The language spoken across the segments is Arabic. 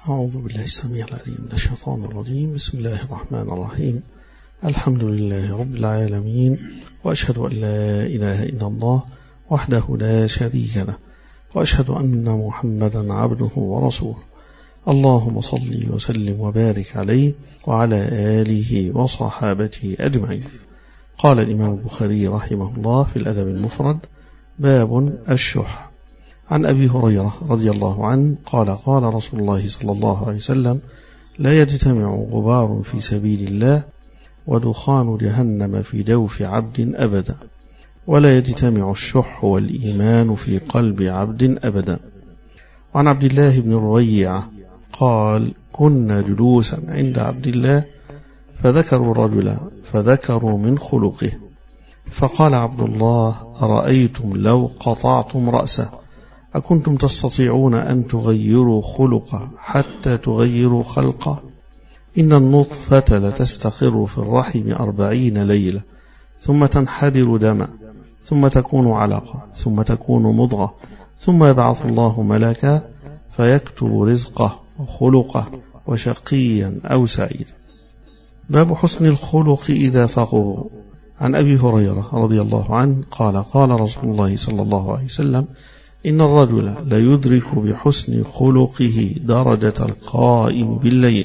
أعوذ بالله السميع العليم من الشيطان الرجيم. بسم الله الرحمن الرحيم. الحمد لله رب العالمين، وأشهد أن لا إله إلا الله وحده لا شريك له، وأشهد أن محمدا عبده ورسوله. اللهم صل وسلم وبارك عليه وعلى آله وصحابته أجمعين. قال الإمام البخاري رحمه الله في الأدب المفرد: باب الشح. عن أبي هريرة رضي الله عنه قال: قال رسول الله صلى الله عليه وسلم: لا يجتمع غبار في سبيل الله ودخان جهنم في جوف عبد أبدا، ولا يجتمع الشح والإيمان في قلب عبد أبدا. وعن عبد الله بن ربيعة قال: كنا جلوسا عند عبد الله فذكروا رجلا فذكروا من خلقه، فقال عبد الله: أرأيتم لو قطعتم رأسه أكنتم تستطيعون أن تغيروا خلقه حتى تغيروا خلقه؟ إن النطفة لتستقر في الرحم 40 ليلة، ثم تنحدر دما، ثم تكون علقة، ثم تكون مضغة، ثم يبعث الله ملكا فيكتب رزقه وخلقه وشقيا أو سعيدا. باب حسن الخلق إذا فقه. عن أبي هريرة رضي الله عنه قال: قال رسول الله صلى الله عليه وسلم: إن الرجل ليدرك بحسن خلقه درجة القائم بالليل.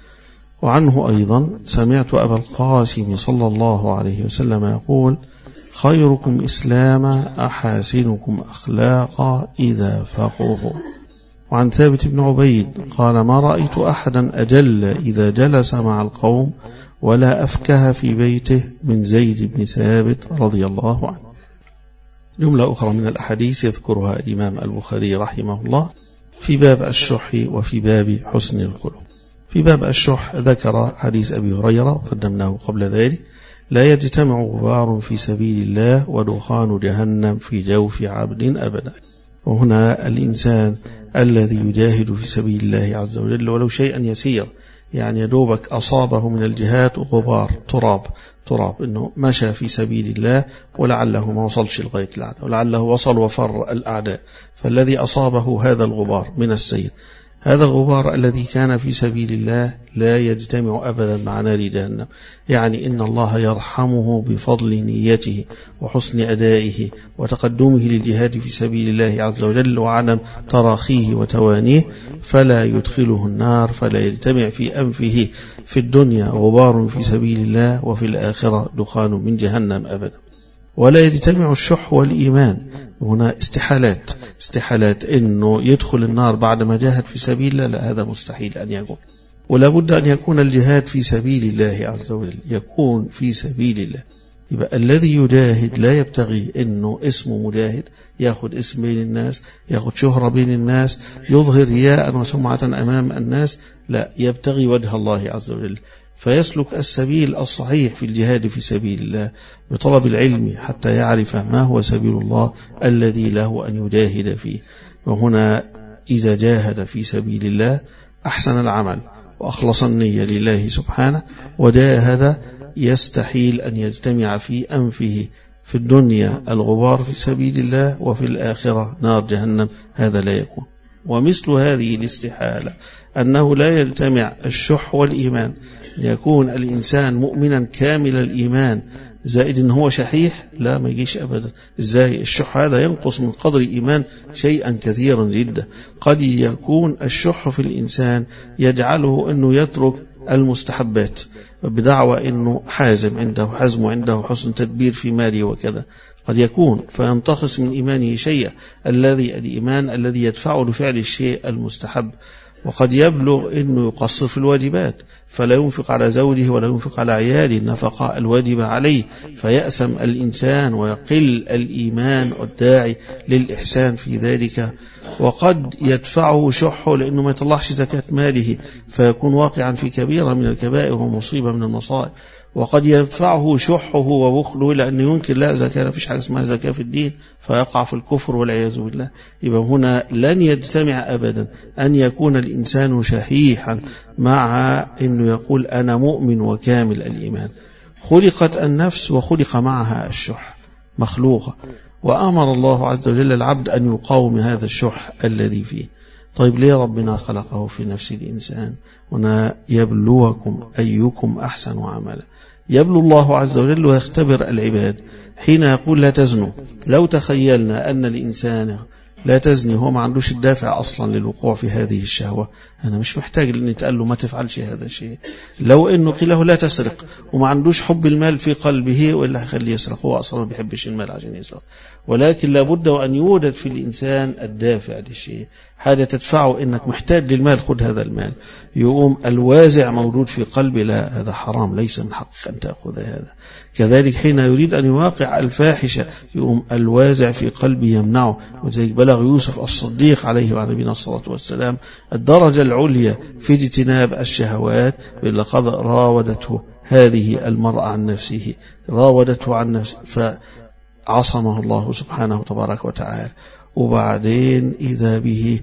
وعنه أيضا: سمعت أبا القاسم صلى الله عليه وسلم يقول: خيركم إسلاما أحاسنكم أخلاقا إذا فقهوا. وعن ثابت بن عبيد قال: ما رأيت أحدا أجل إذا جلس مع القوم ولا أفكه في بيته من زيد بن ثابت رضي الله عنه. جملة أخرى من الأحاديث يذكرها الإمام البخاري رحمه الله في باب الشح وفي باب حسن الخلق. في باب الشح ذكر حديث أبي هريرة قدمناه قبل ذلك: لا يجتمع غبار في سبيل الله ودخان جهنم في جوف عبد أبدا. وهنا الإنسان الذي يجاهد في سبيل الله عز وجل ولو شيئا يسير، يعني يدوبك أصابه من الجهات غبار تراب إنه مشى في سبيل الله ولعله ما وصلش لغاية الأعداء، ولعله وصل وفر الأعداء، فالذي أصابه هذا الغبار من السير، هذا الغبار الذي كان في سبيل الله لا يجتمع أبدا مع نار جهنم. يعني إن الله يرحمه بفضل نيته وحسن أدائه وتقدمه للجهاد في سبيل الله عز وجل وعدم تراخيه وتوانيه، فلا يدخله النار، فلا يجتمع في أنفه في الدنيا غبار في سبيل الله وفي الآخرة دخان من جهنم أبدا. ولا يجتمع الشح والإيمان. هنا استحالات إنه يدخل النار بعد ما جاهد في سبيل الله، لا، هذا مستحيل أن يكون. ولا بد أن يكون الجهاد في سبيل الله عز وجل، يكون في سبيل الله. يبقى الذي يجاهد لا يبتغي إنه اسمه مجاهد، يأخذ اسم بين الناس، يأخذ شهرة بين الناس، يظهر رياء وسمعة أمام الناس، لا، يبتغي وجه الله عز وجل، فيسلك السبيل الصحيح في الجهاد في سبيل الله بطلب العلم حتى يعرف ما هو سبيل الله الذي له أن يجاهد فيه. وهنا إذا جاهد في سبيل الله أحسن العمل وأخلص النية لله سبحانه وجاهد، يستحيل أن يجتمع في أنفه في الدنيا الغبار في سبيل الله وفي الآخرة نار جهنم، هذا لا يكون. ومثل هذه الاستحالة أنه لا يجتمع الشح والإيمان، يكون الإنسان مؤمنا كامل الإيمان زائد إن هو شحيح، لا، ما يجيش أبدا. إزاي؟ الشح هذا ينقص من قدر الإيمان شيئا كثيرا جدا. قد يكون الشح في الإنسان يجعله أنه يترك المستحبات بدعوى أنه حازم، عنده حزم وعنده حسن تدبير في ماله وكذا، قد يكون فينتقص من إيمانه شيئا الإيمان الذي يدفعه لفعل الشيء المستحب. وقد يبلغ أنه يقصر في الواجبات، فلا ينفق على زوجه ولا ينفق على عياله النفقة الواجبة عليه، فيأسم الإنسان ويقل الإيمان والداعي للإحسان في ذلك. وقد يدفعه شحه لأنه ما يطلعش زكاة ماله، فيكون واقعا في كبيرة من الكبائر ومصيبة من المصائب. وقد يدفعه شحه وبخله لأنه ينكر لا زكاة، لا فيش حاجة اسمها زكاة في الدين، فيقع في الكفر والعياذ بالله. يبقى هنا لن يجتمع أبدا أن يكون الإنسان شحيحا مع أنه يقول أنا مؤمن وكامل الإيمان. خلقت النفس وخلق معها الشح، مخلوقة، وأمر الله عز وجل العبد أن يقاوم هذا الشح الذي فيه. طيب ليه ربنا خلقه في نفس الإنسان؟ هنا يبلوكم أيكم أحسن عملا. يبلو الله عز وجل ويختبر العباد حين يقول لا تزنوا. لو تخيلنا أن الإنسان لا تزني، هو ما عندوش الدافع أصلا للوقوع في هذه الشهوة، أنا مش محتاج أن يتقال له ما تفعلش هذا الشيء. لو أنه قيل له لا تسرق وما عندوش حب المال في قلبه، وإلا هيخليه يسرق، هو أصلا ما بيحبش المال عشان يسرق. ولكن لابد أن يوجد في الإنسان الدافع للشيء، حاجة تدفعه إنك محتاج للمال، خذ هذا المال. يقوم الوازع موجود في قلبه، لا هذا حرام، ليس من حقك أن تأخذ هذا. كذلك حين يريد أن يواقع الفاحشة يقوم الوازع في قلبه يمنعه. وزي بلغ يوسف الصديق عليه وعلى نبينا الصلاة والسلام الدرجة العليا في اجتناب الشهوات، لقد راودته هذه المرأة عن نفسه، راودته عن نفسه فعصمه الله سبحانه تبارك وتعالى. وبعدين إذا به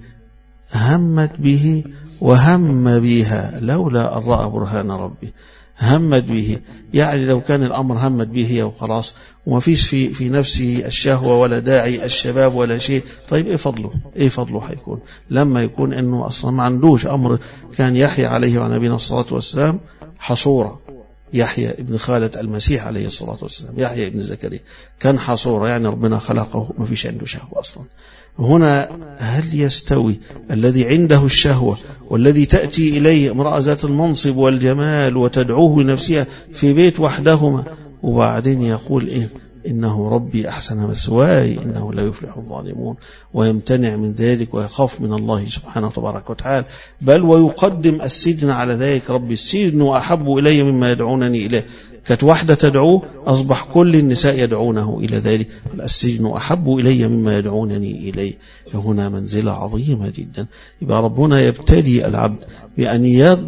همت به وهم بها لولا أن رأى برهان ربي. همت به يعني لو كان الأمر همت به وخلاص وما فيش في نفسه الشهوة ولا داعي الشباب ولا شيء، طيب إيه فضله؟ إيه فضله حيكون لما يكون إنه أصلا ما عندوش أمر؟ كان يحيى عليه وعلى نبينا الصلاة والسلام حصورة، يحيى ابن خالة المسيح عليه الصلاة والسلام، يحيى ابن زكريا كان حصورة، يعني ربنا خلقه ما فيش عنده شهوة أصلا. هنا هل يستوي الذي عنده الشهوة والذي تأتي إليه امرأة ذات المنصب والجمال وتدعوه لنفسها في بيت وحدهما، وبعدين يقول إيه؟ إنه ربي أحسن مثواي إنه لا يفلح الظالمون، ويمتنع من ذلك ويخاف من الله سبحانه وتبارك وتعالى، بل ويقدم السجن على ذلك. ربي السجن أحب إلي مما يدعونني إليه. كانت واحدة تدعوه أصبح كل النساء يدعونه إلى ذلك. السجن أحب إلي مما يدعونني إليه. هنا منزلة عظيمة جدا. يبقى ربنا يبتلي العبد بأن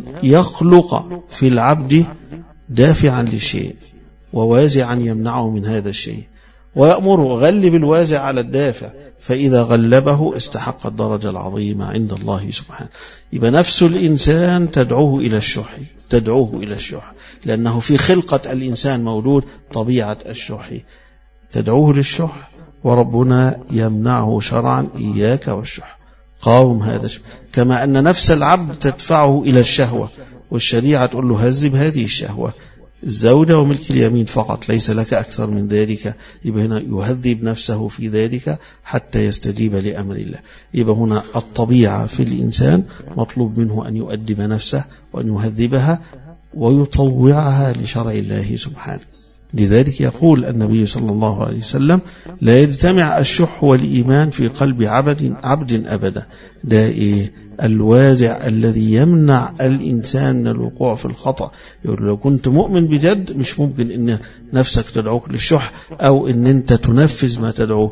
يخلق في العبد دافعا للشيء ووازعا يمنعه من هذا الشيء، ويأمره غلب الوازع على الدافع، فإذا غلبه استحق الدرجة العظيمة عند الله سبحانه. يبقى نفس الإنسان تدعوه إلى الشح، تدعوه إلى الشح، لأنه في خلقة الإنسان مولود طبيعة الشح، تدعوه للشح، وربنا يمنعه شرعا إياك والشح، قاوم هذا الشح. كما أن نفس العبد تدفعه إلى الشهوة، والشريعة تقول له هذب هذه الشهوة، الزوجة وملك اليمين فقط، ليس لك أكثر من ذلك. يبقى هنا يهذب نفسه في ذلك حتى يستجيب لأمر الله. يبقى هنا الطبيعة في الإنسان مطلوب منه أن يؤدب نفسه وأن يهذبها ويطوعها لشرع الله سبحانه. لذلك يقول النبي صلى الله عليه وسلم لا يجتمع الشح والإيمان في قلب عبد أبدا. ده إيه؟ الوازع الذي يمنع الإنسان من الوقوع في الخطأ. يقول لو كنت مؤمن بجد مش ممكن إن نفسك تدعوك للشح أو إن أنت تنفذ ما تدعو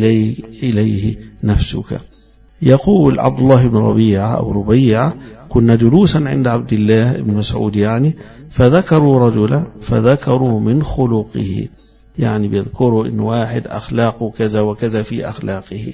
إليه نفسك. يقول عبد الله بن ربيعة أو ربيعة كنا جلوسا عند عبد الله بن مسعود يعني فذكروا رجلا فذكروا من خلقه، يعني بيذكروا إن واحد أخلاقه كذا وكذا في أخلاقه.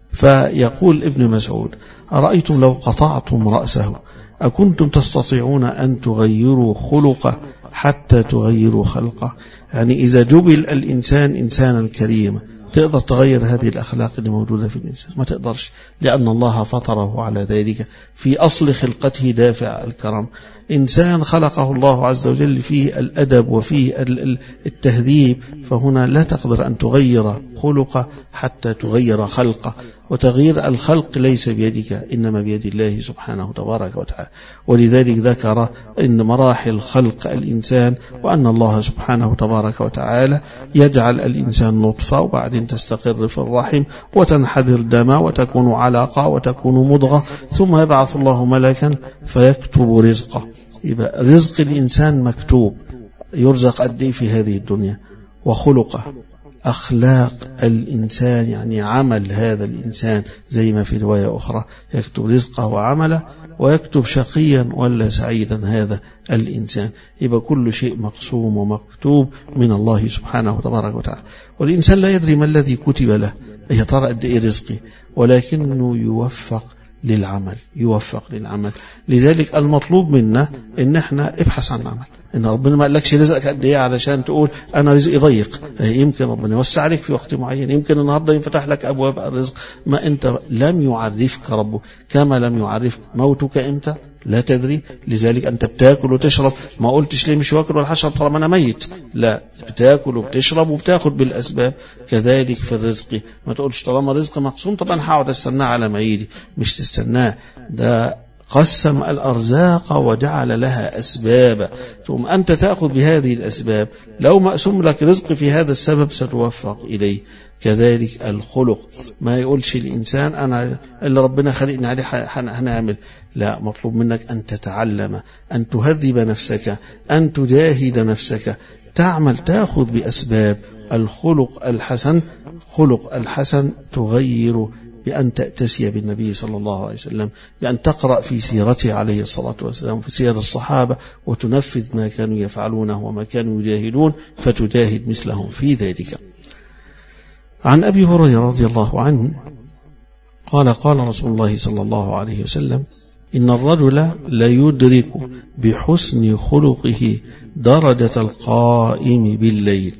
فيقول ابن مسعود أرأيتم لو قطعتم رأسه أكنتم تستطيعون أن تغيروا خلقه حتى تغيروا خلقه؟ يعني إذا جبل الإنسان إنسانا كريما تقدر تغير هذه الأخلاق اللي موجودة في الإنسان؟ ما تقدرش، لأن الله فطره على ذلك، في أصل خلقته دافع الكرم. إنسان خلقه الله عز وجل فيه الأدب وفيه التهذيب، فهنا لا تقدر أن تغير خلقه حتى تغير خلقه. وتغيير الخلق ليس بيدك إنما بيد الله سبحانه تبارك وتعالى. ولذلك ذكر إن مراحل خلق الإنسان وأن الله سبحانه تبارك وتعالى يجعل الإنسان نطفة وبعدين تستقر في الرحم وتنحدر دم وتكون علقة وتكون مضغة ثم يبعث الله ملكا فيكتب رزقه. يبقى رزق الإنسان مكتوب، يرزق قد إيه في هذه الدنيا. وخلقه أخلاق الإنسان يعني عمل هذا الإنسان، زي ما في رواية أخرى يكتب رزقه وعمله ويكتب شقيا ولا سعيدا هذا الإنسان. يبقى كل شيء مقسوم ومكتوب من الله سبحانه تبارك وتعالى. والإنسان لا يدري ما الذي كتب له، يا ترى قد إيه رزقي، ولكنه يوفق للعمل، يوفق للعمل. لذلك المطلوب منا إن احنا ابحث عن عمل، إن ربنا ما قالكش رزقك قد إيه علشان تقول أنا رزقي ضيق. يمكن ربنا يوسع عليك في وقت معين، يمكن النهاردة ينفتح لك أبواب الرزق، ما أنت لم يعرفك ربك، كما لم يعرفك موتك إمتى لا تدري. لذلك أنت بتاكل وتشرب، ما قلتش ليه مش واكل ولا هشرب طالما أنا ميت، لا، بتاكل وبتشرب وبتاخد بالأسباب. كذلك في الرزق، ما تقولش طالما رزق مقسوم طب أنا هقعد استناه على ما يجي، مش تستناه، ده قسم الأرزاق وجعل لها أسباب، ثم أنت تأخذ بهذه الأسباب. لو مقسوم لك رزق في هذا السبب ستوفق إليه. كذلك الخلق، ما يقولش الإنسان أنا اللي ربنا خلقني عليه هنعمل، لا، مطلوب منك أن تتعلم، أن تهذب نفسك، أن تجاهد نفسك، تعمل، تأخذ بأسباب. الخلق الحسن، خلق الحسن تغير بأن تأتسي بالنبي صلى الله عليه وسلم، بأن تقرأ في سيرته عليه الصلاة والسلام، في سير الصحابة، وتنفذ ما كانوا يفعلونه وما كانوا يجاهدون فتجاهد مثلهم في ذلك. عن أبي هريرة رضي الله عنه قال قال رسول الله صلى الله عليه وسلم: إن الرجل ليدرك بحسن خلقه درجة القائم بالليل.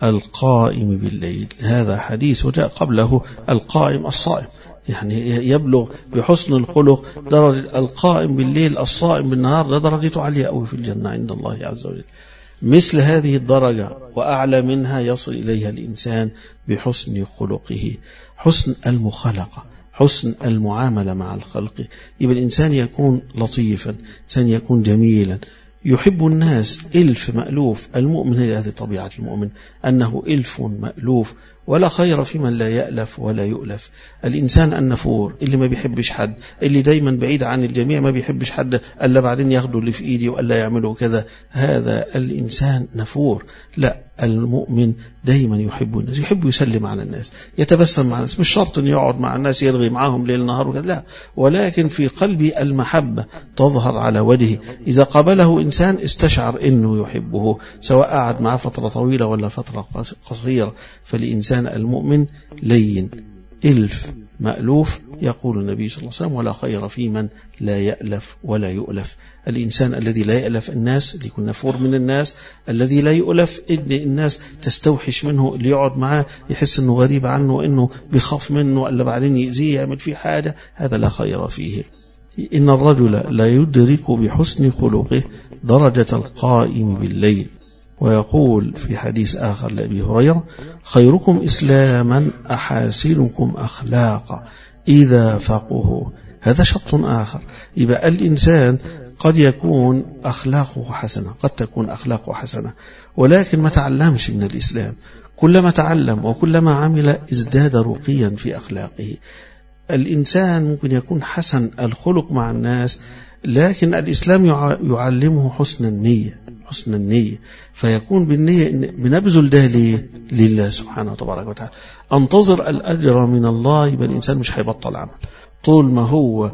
القائم بالليل، هذا حديث جاء قبله القائم الصائم، يعني يبلغ بحسن الخلق درجة القائم بالليل الصائم بالنهار، ده درجته عالية أوي في الجنة عند الله عز وجل. مثل هذه الدرجة وأعلى منها يصل إليها الإنسان بحسن خلقه، حسن المخالقة، حسن المعاملة مع الخلق. يبقى الإنسان يكون لطيفا، إنسان يكون جميلا، يحب الناس إلف مألوف. المؤمن هي هذه طبيعة المؤمن، أنه إلف مألوف، ولا خير في من لا يألف ولا يؤلف. الإنسان النفور اللي ما بيحبش حد، اللي دايما بعيد عن الجميع، ما بيحبش حد ألا بعدين ياخدوا اللي في إيدي وألا يعملوا كذا، هذا الإنسان نفور. لا، المؤمن دايما يحب الناس، يحب يسلم على الناس، يتبسم مع الناس، مش شرط أن يقعد مع الناس يلغي معهم ليل نهار وكذا، لا، ولكن في قلبي المحبة تظهر على وجهه. إذا قابله إنسان استشعر أنه يحبه، سواء قعد معه فترة طويلة ولا فترة قصيرة. فالإنسان المؤمن لين إلف مألوف، يقول النبي صلى الله عليه وسلم: ولا خير في من لا يألف ولا يؤلف. الإنسان الذي لا يألف الناس، اللي يكون نفور من الناس، الذي لا يؤلف إن الناس تستوحش منه، اللي يقعد معاه يحس أنه غريب عنه وأنه بيخاف منه ألا بعدين يأذيه يعمل فيه حاجة، هذا لا خير فيه. إن الرجل لا يدرك بحسن خلقه درجة القائم بالليل. ويقول في حديث آخر لأبي هريرة: خيركم إسلاما أحاسنكم أخلاقا إذا فقهوا. هذا شرط آخر. يبقى الإنسان قد يكون أخلاقه حسنة، قد تكون أخلاقه حسنة، ولكن ما تعلمش من الإسلام. كلما تعلم وكلما عمل ازداد رقيا في أخلاقه. الإنسان ممكن يكون حسن الخلق مع الناس، لكن الإسلام يعلمه حسن النية، حسن النية، فيكون بالنية بنبذل ده لله سبحانه وتبارك وتعالى. انتظر الأجر من الله، يبقى الإنسان مش هيبطل عمل طول ما هو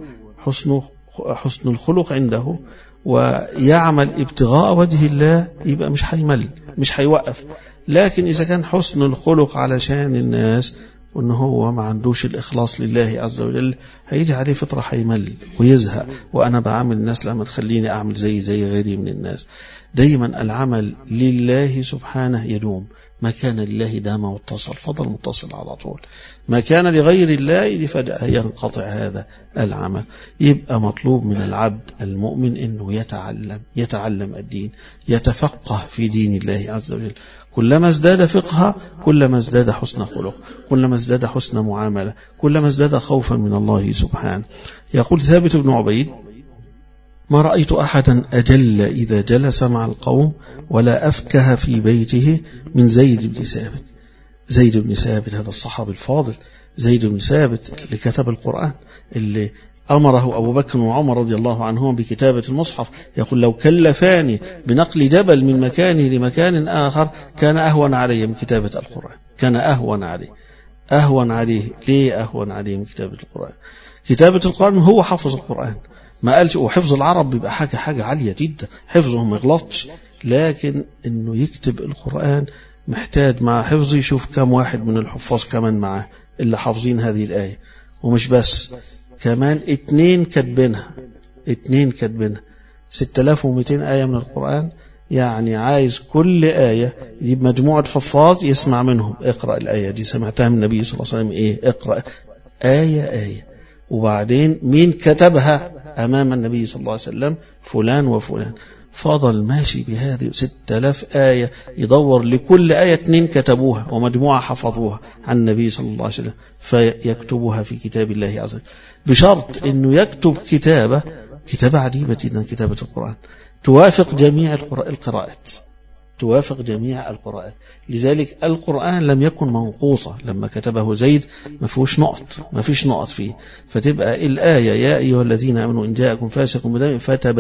حسن الخلق عنده ويعمل ابتغاء وجه الله، يبقى مش هيمل، مش هيوقف. لكن إذا كان حسن الخلق علشان الناس وأنه هو ما عندوش الإخلاص لله عز وجل، هيجي عليه فترة هيمل ويزهق، وأنا بعمل الناس لما تخليني أعمل زي غيري من الناس. دايما العمل لله سبحانه يدوم، ما كان لله دام واتصل، فضل متصل على طول. ما كان لغير الله فجأة ينقطع هذا العمل. يبقى مطلوب من العبد المؤمن أنه يتعلم الدين، يتفقه في دين الله عز وجل. كلما ازداد فقها كلما ازداد حسن خلق، كلما ازداد حسن معاملة، كلما ازداد خوفا من الله سبحانه. يقول ثابت بن عبيد: ما رأيت أحدا أجل إذا جلس مع القوم ولا أفكه في بيته من زيد بن ثابت. زيد بن ثابت هذا الصحابي الفاضل، زيد بن ثابت اللي كتب القرآن، اللي أمره أبو بكر وعمر رضي الله عنهم بكتابة المصحف. يقول: لو كلفاني بنقل جبل من مكانه لمكان آخر كان أهون علي من كتابة القرآن، كان أهون عليه. ليه أهون عليه من كتابة القرآن؟ كتابة القرآن هو حفظ القرآن، ما قالش وحفظ العرب بيبقى حاجة عالية جدا، حفظه ما يغلطش، لكن إنه يكتب القرآن محتاج مع حفظه يشوف كم واحد من الحفاظ كمان معاه اللي حافظين هذه الآية، ومش بس، كمان 2 كاتبينها 6200 آية من القرآن يعني عايز كل آية يجيب مجموعة حفاظ يسمع منهم، اقرأ الآية دي سمعتها من النبي صلى الله عليه وسلم إيه، اقرأ آية، وبعدين مين كتبها أمام النبي صلى الله عليه وسلم، فلان وفلان. فضل ماشي بهذه 6000 آية، يدور لكل آية 2 كتبوها ومجموعة حفظوها عن النبي صلى الله عليه وسلم، فيكتبها في كتاب الله عز وجل، بشرط أنه يكتب كتابة عجيبة جدا، كتابة القرآن توافق جميع القراءات، توافق جميع القراءات. لذلك القرآن لم يكن منقوطا، لما كتبه زيد ما فيش نقط فيه، فتبقى الآية يا أيها الذين آمنوا إن جاءكم فاسق بنبأ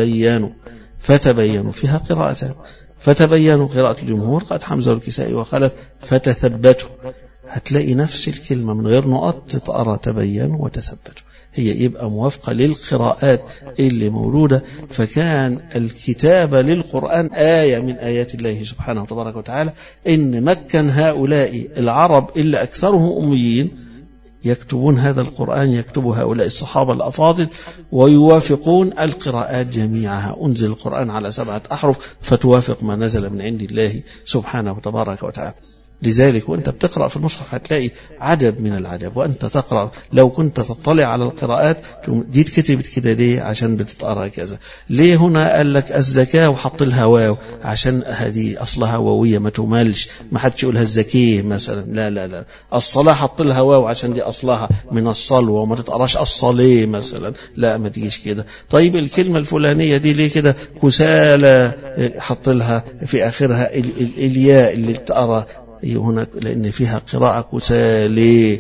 فتبينوا فيها قراءتان، فتبينوا قراءة الجمهور قد حمزة والكسائي وخلف، فتثبتوا، هتلاقي نفس الكلمة من غير نقط تتقرأ تبينوا وتثبتوا، هي يبقى موافقة للقراءات اللي مولودة. فكان الكتابة للقرآن آية من آيات الله سبحانه وتبارك وتعالى، إن مكن هؤلاء العرب اللي أكثرهم أميين يكتبون هذا القرآن، يكتب هؤلاء الصحابة الأفاضل ويوافقون القراءات جميعها. أنزل القرآن على 7 أحرف فتوافق ما نزل من عند الله سبحانه وتبارك وتعالى. لذلك وانت بتقرأ في المصحف هتلاقي عجب من العجب، وانت تقرأ لو كنت تطلع على القراءات دي اتكتبت كده ليه، عشان بتتقرأ كذا، ليه هنا قال لك الزكاة وحط لها واو عشان هذه أصلها واوية ما تمالش، ما حدش يقولها الزكية مثلا، لا الصلاة حط لها واو عشان دي أصلها من الصلوة وما تتقراش الصلاة مثلا، لا ما تجيش كده. طيب الكلمة الفلانية دي ليه كده كسالى حط لها في آخرها الياء اللي تقرأ هنا، لأن فيها قراءة كسالي،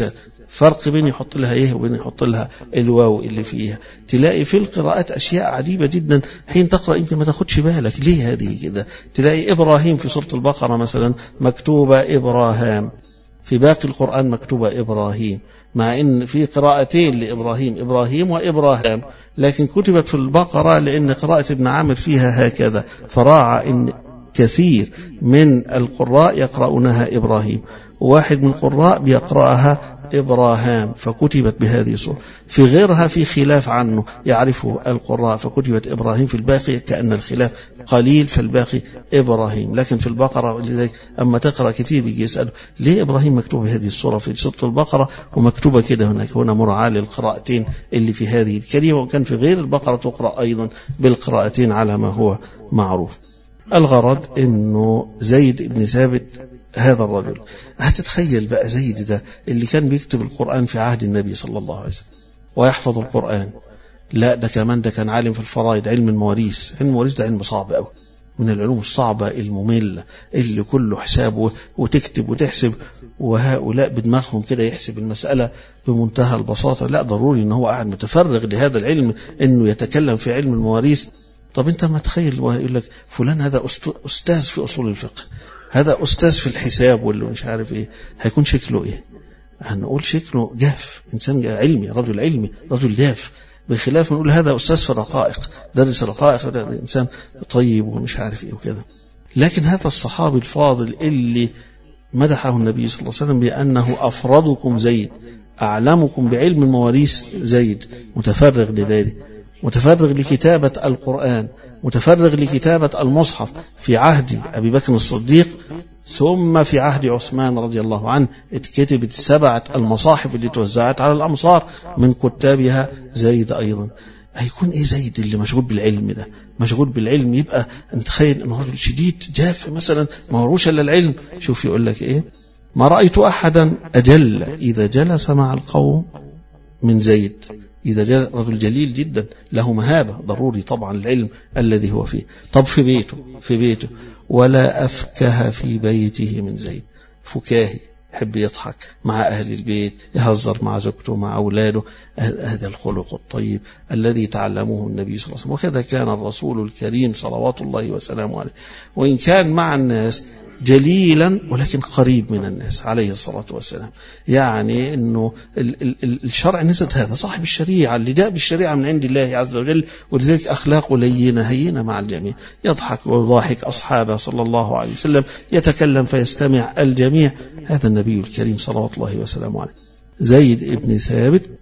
فرق بين يحط لها ايه وبين يحط لها الواو اللي فيها. تلاقي في القراءات أشياء عجيبة جدا، حين تقرأ يمكن ما تاخدش بالك ليه هذه كده. تلاقي إبراهيم في سورة البقرة مثلا مكتوبة إبراهام، في باقي القرآن مكتوبة إبراهيم، مع إن في قراءتين لإبراهيم، إبراهيم وإبراهام، لكن كتبت في البقرة لأن قراءة ابن عامر فيها هكذا، فراعى إن كثير من القراء يقرؤونها إبراهيم، واحد من القراء بيقرأها إبراهام فكتبت بهذه الصورة. في غيرها في خلاف عنه يعرفه القراء فكتبت إبراهيم، في الباقي كأن الخلاف قليل فالباقي إبراهيم. لكن في البقرة لذلك أما تقرأ كثير يجي يسأله ليه إبراهيم مكتوب بهذه الصورة في سورة البقرة ومكتوبة كده هناك، هنا مراعاة للقراءتين اللي في هذه الكلمة، وكان في غير البقرة تقرأ أيضا بالقراءتين على ما هو معروف. الغرض انه زيد بن ثابت هذا الرجل، هتتخيل بقى زيد ده اللي كان بيكتب القرآن في عهد النبي صلى الله عليه وسلم ويحفظ القرآن، لا ده كمان ده كان عالم في الفرائض، علم المواريث. علم المواريث ده علم صعب قوي، من العلوم الصعبة المملة اللي كله حساب وتكتب وتحسب، وهؤلاء بدماغهم كده يحسب المسألة بمنتهى البساطة. لا ضروري ان هو قاعد متفرغ لهذا العلم انه يتكلم في علم المواريث. طب انت ما تخيل ويقول لك فلان هذا أستاذ في أصول الفقه، هذا أستاذ في الحساب واللي مش عارف ايه، هيكون شكله ايه؟ هنقول شكله جاف، إنسان علمي، رجل علمي، رجل جاف، بخلاف نقول هذا أستاذ في الرقائق، درس الرقائق، هذا إنسان طيب ومش عارف ايه وكذا. لكن هذا الصحابي الفاضل اللي مدحه النبي صلى الله عليه وسلم بأنه أفرضكم زيد، أعلمكم بعلم المواريث زيد، متفرغ لذلك، متفرغ لكتابة القرآن، متفرغ لكتابة المصحف في عهد أبي بكر الصديق، ثم في عهد عثمان رضي الله عنه اتكتبت 7 المصاحف اللي توزعت على الأمصار من كتابها زيد أيضا. هيكون ايه زيد اللي مشغول بالعلم ده، مشغول بالعلم، يبقى انت تخيل انه رجل شديد جاف مثلا ما هوش الا العلم. شوف يقول لك ايه، ما رأيت أحدا أجل إذا جلس مع القوم من زيد. إذا جاء رجل جليل جدا له مهابة، ضروري طبعا العلم الذي هو فيه. طب في بيته ولا أفكه في بيته من زيد، فكاهي، يحب يضحك مع أهل البيت، يهزر مع زوجته مع أولاده، هذا الخلق الطيب الذي تعلمه النبي صلى الله عليه وسلم. وكذا كان الرسول الكريم صلوات الله وسلامه عليه، وإن كان مع الناس جليلا ولكن قريب من الناس عليه الصلاة والسلام. يعني أنه الشرع نزل هذا صاحب الشريعة اللي جاء بالشريعة من عند الله عز وجل، ولذلك أخلاقه لينة هينة مع الجميع، يضحك ويضاحك أصحابه صلى الله عليه وسلم، يتكلم فيستمع الجميع. هذا النبي الكريم صلوات الله وسلامه عليه. زيد بن ثابت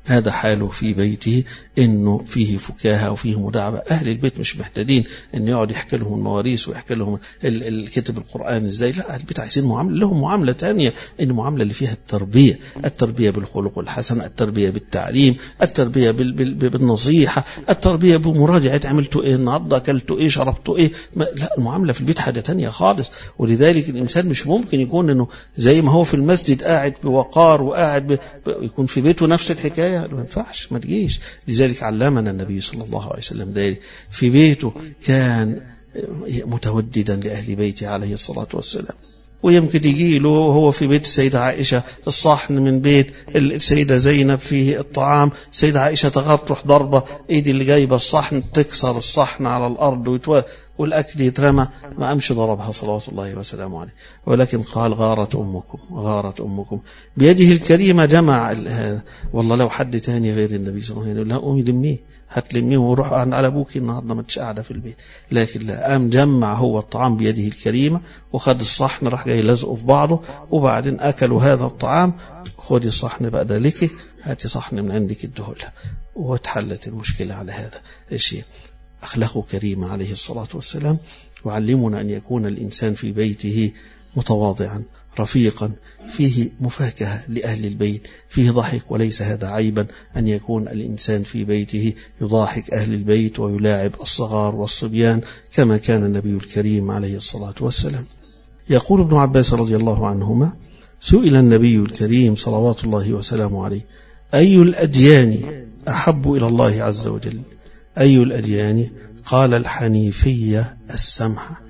هذا حاله في بيته، إنه فيه فكاهة وفيه مداعبة. أهل البيت مش محتاجين إنه يقعد يحكي لهم المواريث ويحكي لهم الكتب القرآن إزاي، لا، أهل البيت عايزين معاملة، لهم معاملة تانية، إن معاملة اللي فيها التربية بالخلق الحسن، التربية بالتعليم، التربية بالنصيحة، التربية بمراجعة عملتوا إيه النهارده، أكلتوا إيه، شربتوا إيه. لا، المعاملة في البيت حاجة تانية خالص. ولذلك الإنسان مش ممكن يكون إنه زي ما هو في المسجد قاعد بوقار وقاعد يكون في بيته نفس الحكاية، ما ينفعش، ما تجيش. لذلك علمنا النبي صلى الله عليه وسلم ذلك. في بيته كان متوددا لأهل بيته عليه الصلاة والسلام. ويمكن يجي له هو في بيت السيدة عائشة الصحن من بيت السيدة زينب فيه الطعام، السيدة عائشة تغار تروح ضربة ايدي اللي جايبة الصحن تكسر الصحن على الأرض والأكل يترمى، ما أمشي ضربها صلوات الله وسلامه عليه. ولكن قال غارت أمكم بيده الكريمة. جمع هذا. والله لو حد تاني غير النبي صلى الله عليه وسلم لا قومي لميه، هتلميه وروح على أبوك النهارده ما تش قاعدة في البيت. لكن لا، قام جمع هو الطعام بيده الكريمة وخد الصحن راح جاي لازقه في بعضه، وبعدين أكلوا هذا الطعام. خدي الصحن بقى ده لك، هاتي صحن من عندك ادهولها، واتحلت المشكلة على هذا الشيء. أخلاقه كريمة عليه الصلاة والسلام. وعلمنا أن يكون الإنسان في بيته متواضعا رفيقا، فيه مفاكهة لأهل البيت، فيه ضحك، وليس هذا عيبا أن يكون الإنسان في بيته يضاحك أهل البيت ويلاعب الصغار والصبيان كما كان النبي الكريم عليه الصلاة والسلام. يقول ابن عباس رضي الله عنهما: سئل النبي الكريم صلوات الله وسلامه عليه: أي الأديان أحب إلى الله عز وجل؟ أي الأديان؟ قال: الحنيفية السمحة.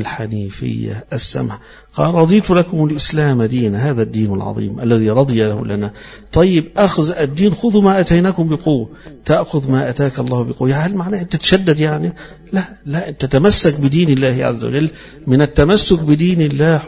قال: رضيت لكم الإسلام دينا، هذا الدين العظيم الذي رضي له لنا. طيب، أخذ الدين، خذوا ما أتيناكم بقوة، تأخذ ما أتاك الله بقوة. هل معناه أنت تتشدد يعني؟ لا، أنت تتمسك بدين الله عز وجل. من التمسك بدين الله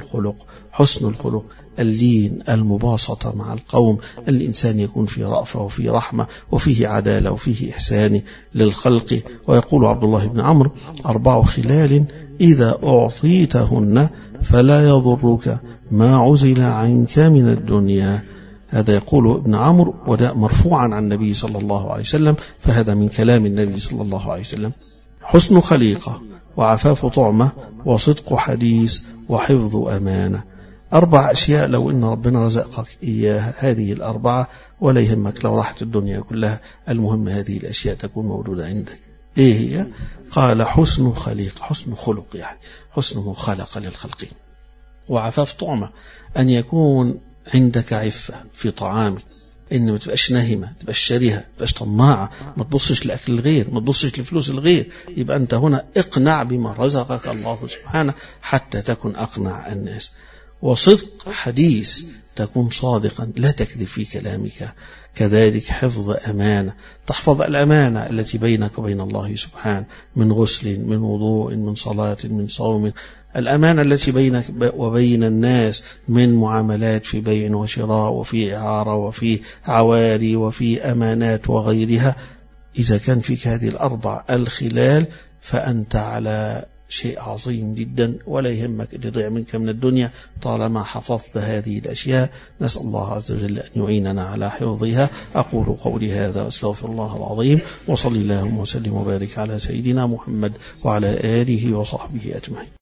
حسن الخلق، اللين، المباسطة مع القوم، الإنسان يكون في رأفة وفي رحمة وفيه عدالة وفيه إحسان للخلق. ويقول عبد الله بن عمرو: 4 خلال إذا أعطيتهن فلا يضرك ما عزل عنك من الدنيا. هذا يقول ابن عمرو، وده مرفوعا عن النبي صلى الله عليه وسلم، فهذا من كلام النبي صلى الله عليه وسلم. حسن خليقة، وعفاف طعمة، وصدق حديث، وحفظ أمانة. 4 أشياء لو إن ربنا رزقك إياها، هذه ال4 ولا يهمك لو راحت الدنيا كلها، المهم هذه الأشياء تكون موجودة عندك. إيه هي؟ قال: حسن خليقة، حسن خلق، يعني حسنه خلق للخلق. وعفاف طعمة، أن يكون عندك عفة في طعامك، إن ما تبقاش ناهمة، ما تبقاش شريهة، ما تبقاش طماعة، ما تبصش لأكل الغير، ما تبصش لفلوس الغير. يبقى أنت هنا اقنع بما رزقك الله سبحانه حتى تكون أقنع الناس. وصدق حديث، تكون صادقا لا تكذب في كلامك. كذلك حفظ أمانة، تحفظ الأمانة التي بينك وبين الله سبحانه، من غسل، من وضوء، من صلاة، من صوم. الأمانة التي بينك وبين الناس من معاملات في بيع وشراء، وفي إعارة، وفي عواري، وفي أمانات وغيرها. إذا كان فيك هذه ال4 الخلال فأنت على شيء عظيم جدا، ولا يهمك اللي ضيع منك من الدنيا طالما حفظت هذه الأشياء. نسأل الله عز وجل أن يعيننا على حفظها. أقول قولي هذا أستغفر الله العظيم، وصلي اللهم وسلم وبارك على سيدنا محمد وعلى آله وصحبه أجمعين.